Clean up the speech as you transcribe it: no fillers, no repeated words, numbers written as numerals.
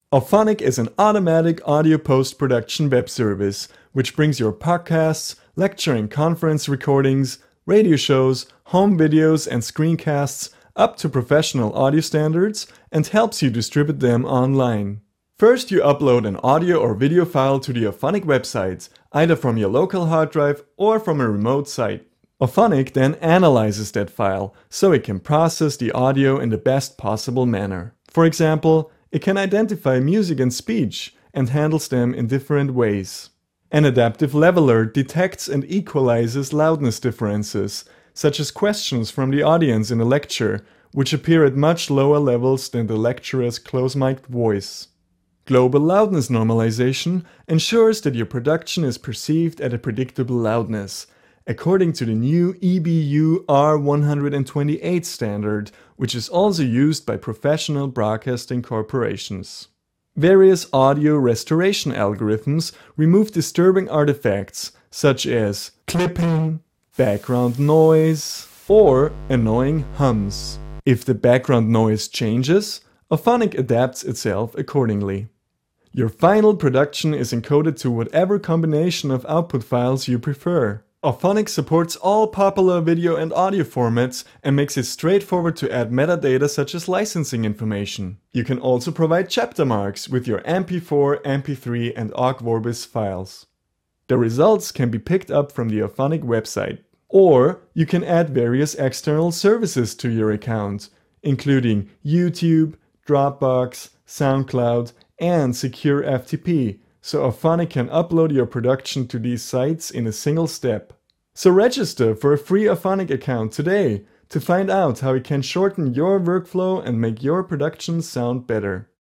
Auphonic is an automatic audio post-production web service which brings your podcasts, lecture and conference recordings, radio shows, home videos and screencasts up to professional audio standards and helps you distribute them online. First, you upload an audio or video file to the Auphonic website, either from your local hard drive or from a remote site. Auphonic then analyzes that file so it can process the audio in the best possible manner. For example, it can identify music and speech and handles them in different ways. An adaptive leveler detects and equalizes loudness differences, such as questions from the audience in a lecture, which appear at much lower levels than the lecturer's close-mic'd voice. Global loudness normalization ensures that your production is perceived at a predictable loudness, according to the new EBU R128 standard, which is also used by professional broadcasting corporations. Various audio restoration algorithms remove disturbing artifacts, such as clipping, background noise, or annoying hums. If the background noise changes, Auphonic adapts itself accordingly. Your final production is encoded to whatever combination of output files you prefer. Auphonic supports all popular video and audio formats and makes it straightforward to add metadata such as licensing information. You can also provide chapter marks with your MP4, MP3 and Ogg Vorbis files. The results can be picked up from the Auphonic website. Or you can add various external services to your account, including YouTube, Dropbox, SoundCloud, and Secure FTP, so Auphonic can upload your production to these sites in a single step. So register for a free Auphonic account today to find out how it can shorten your workflow and make your production sound better.